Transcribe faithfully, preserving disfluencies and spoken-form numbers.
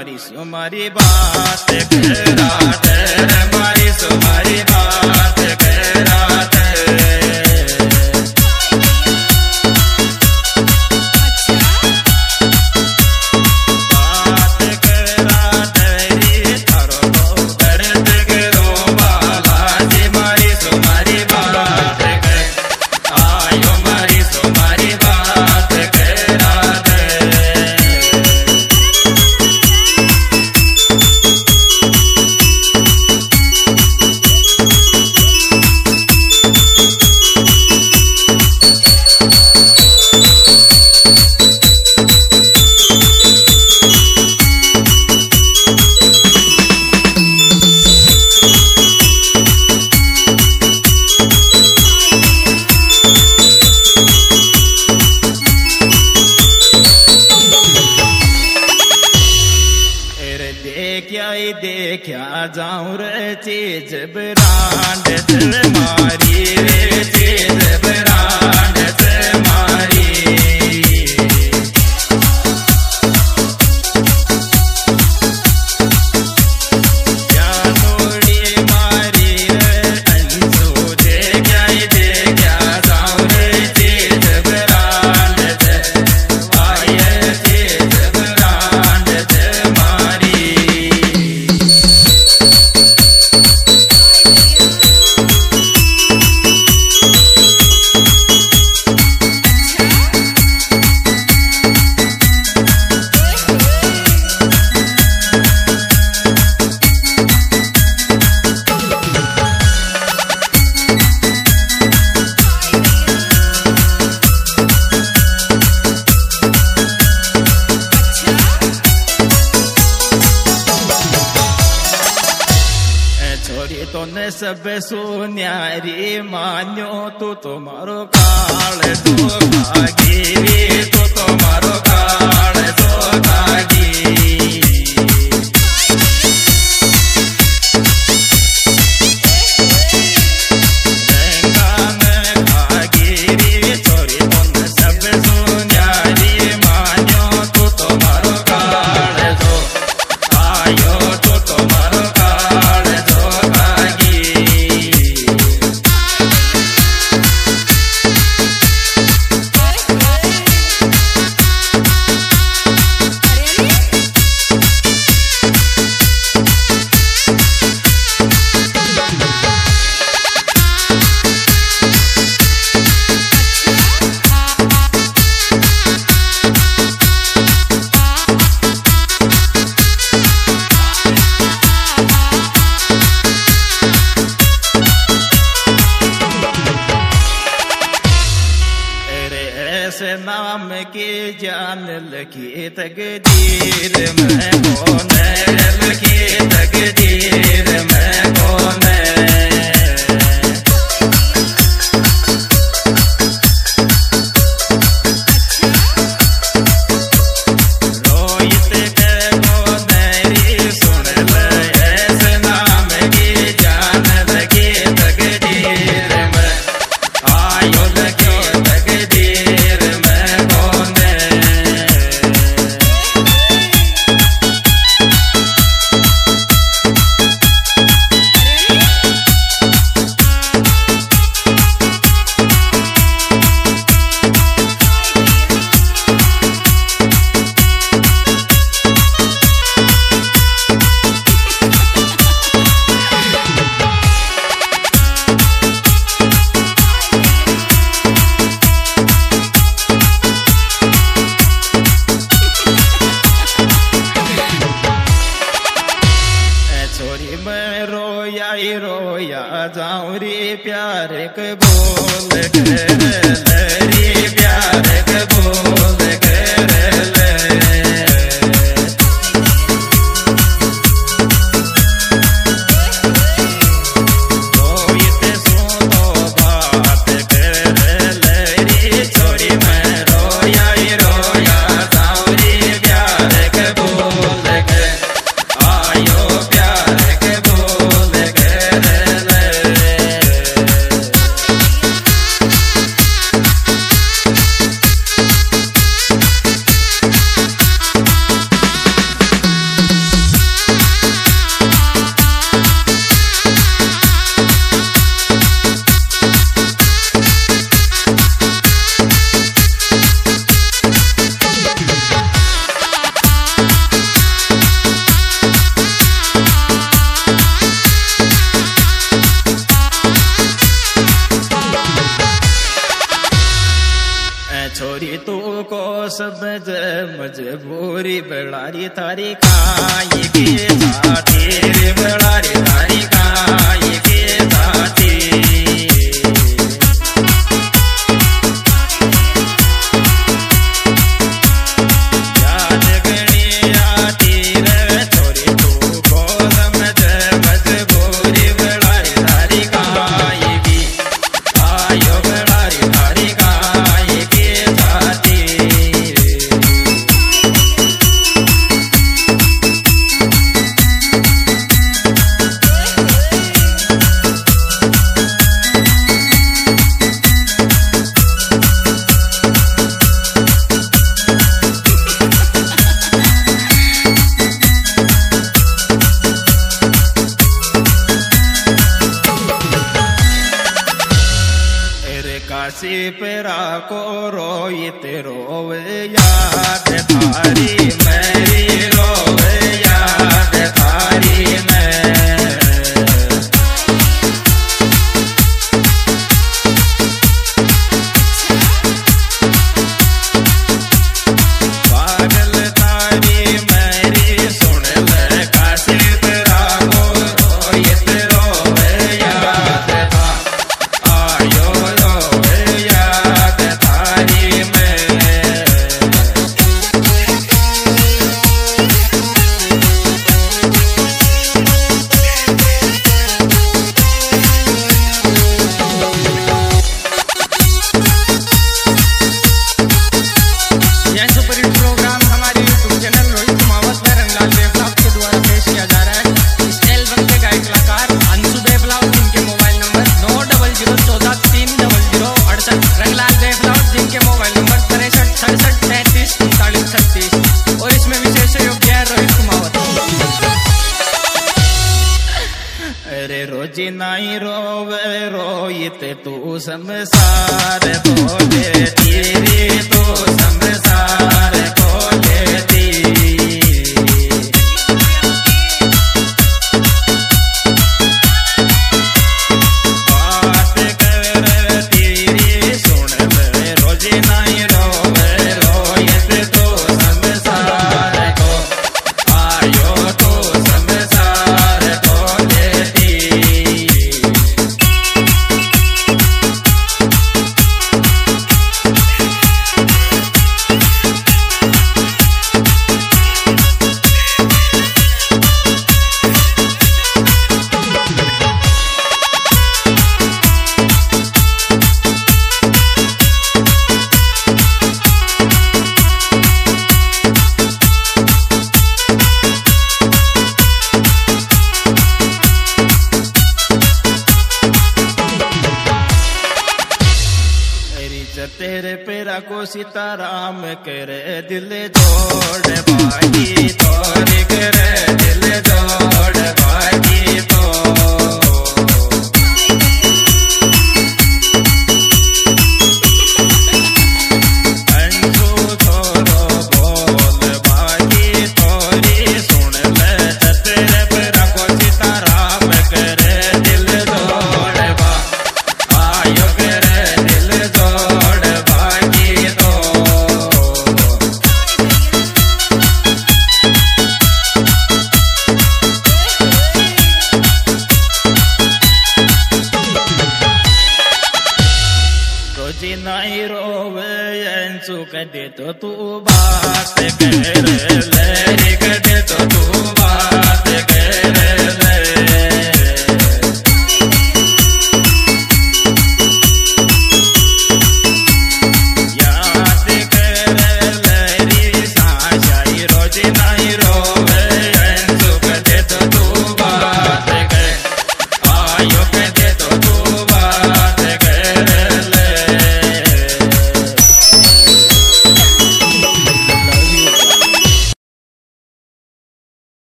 मारी सुमारी बात करा दे मारी सुमारी बात करा दे बात करा दे थारो दर्द करो बाला जी मारी सुमारी बात कर आयो मारी सुमारी बात करा दे देखा जाऊं रे चीज ब्रांड दिल मारी रे चीज ब्रांड से मारी जानोड़ी मारी रे अंशु देखा देखा जाऊं रे चीज ब्रांड से आये चीज ब्रांड से मारी तो ने सब सुन्यारी मान्यो तू तुम्हारो काल तो भागी रे तो तुम्हारो काल तो भागी रंगा में भागी रे छोरी तो ने सब सुन्यारी मान्यो तू तुम्हारो काल तो आयो तो तुम्हारो काल तो नाम के जान लगी तकदीर में कौन लगी तकदीर में कौन रोहित के कौन री सुन ले ऐसे नाम की जान लगी तकदीर में आयो लगी तकदीर रोया जाऊं रे प्यार के बोल कर रे प्यार के बोल कर ले रोहित सुनो बात कर ले रे छोरी मैं रोया रोया जाऊं रे प्यार के बोल कर आयो प्यार के बोल कर ले समझ मजबूरी बेड़ारी थारी काई के साथी रे बेड़ारी थारी काई के साथी याद गणी आती रे छोरी तू को समझ मजबूरी बेड़ारी थारी काई की आयो बेड़ारी थारी काई के साथी काशी पेरा को रोइत रोवे याद थारी मेरी रोवे याद थारी मैं पागल तारी मेरी सुन ले काशी पेरा को रोइत रोवे याद था आयो रोजी नहीं रोवे रोइत तू संसार को लेती रे तू संसार को लेती बात करती रे सुन ले रोजी नहीं रोवे रोइत तू संसार को आयो तू संसार को लेती तेरे पेरा को सीताराम करे दिल जोड़ बागी तोरे करे दिल जोड़ बागी तो अंशु छोरो बोल बागी तोरी सुन ले तेरे पेरा को सीताराम करे दिल जोड़ बा आयो करे दिल जोड़ नहीं रोवे अंशु कदे तो तू बात कर